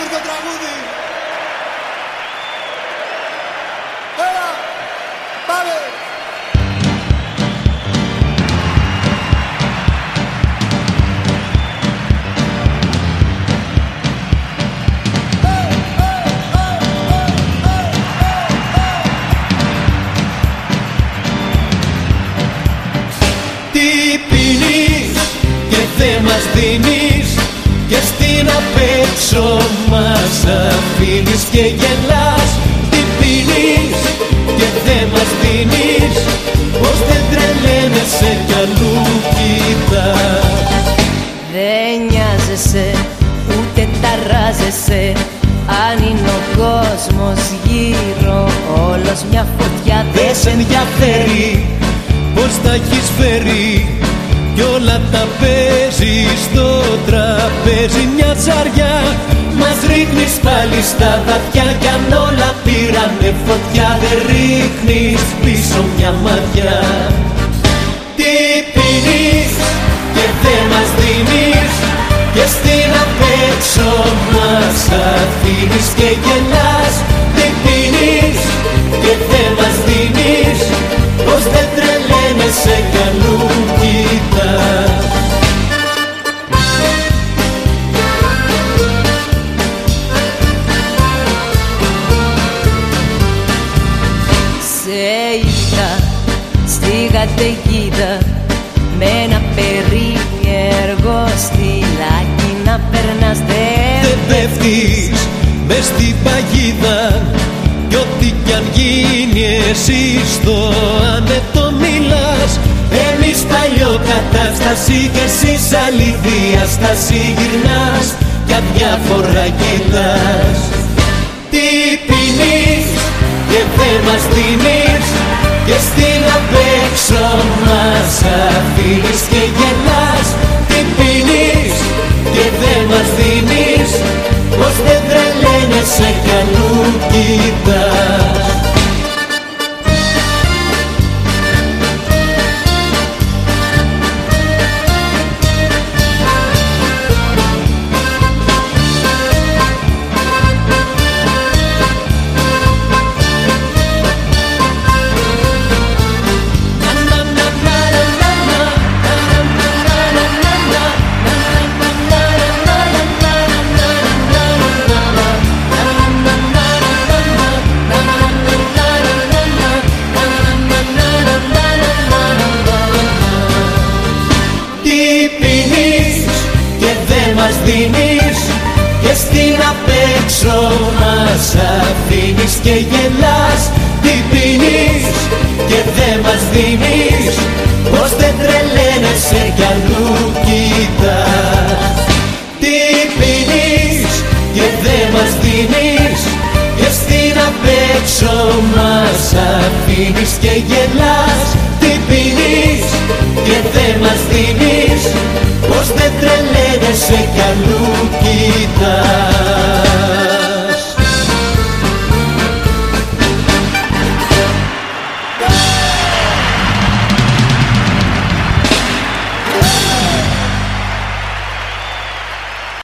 το τραγούδι. Έλα, πάμε. Τι πίνεις και δεν μας δίνεις, και στην απέξω μας αφήνεις και γελάς. Τι πίνεις και δεν μας δίνεις, πως δεν τρελαίνεσαι κι αλλού κοιτάς. Δεν νοιάζεσαι ούτε ταράζεσαι, αν είναι ο κόσμος γύρω όλος μια φωτιά. Δεν σε ενδιαφέρει πως τα έχεις φέρει, κι όλα τα παίζεις στο τραπέζι. Μια τσαριά μας ρίχνεις πάλι στα βαθιά, κι αν όλα πήρανε φωτιά δεν ρίχνεις πίσω μια ματιά. Τι πίνεις και δεν μας δίνεις, και στην απέξω μας αφήνεις και γελάς. Τι πίνεις και δεν μας δίνεις, πως δεν τρελαίνεσαι κι αλλού κοιτάς. Σε είδα στη καταιγίδα με ένα περίεργο στυλάκι να περνάς. Δεν πέφτεις μες στην παγίδα, κι ό,τι κι αν γίνει εσύ στο άνετο μιλάς. Εμείς παλιοκατάσταση και εσύ άλλη διάσταση γυρνάς, κι αδιάφορα κοιτάς. Τι πίνεις και δεν μας δίνεις, και στην απέξω μας αφήνεις και γελάς. Τι πίνεις και δεν μας δίνεις, πως δεν τρελαίνεσαι κι αλλού κοιτάς. Δίνεις και στην απέξω μας αφήνεις και γελάς. Τι πίνεις και δεν μας δίνεις, πως δεν τρελαίνεσαι κι αλλού κοιτάς. Τι πίνεις και δεν μας δίνεις, και στην απέξω μας αφήνεις και γελάς. Τι πίνεις και δεν μας δίνεις, πως δεν τρελαίνεσαι κι αλλού κοιτάς.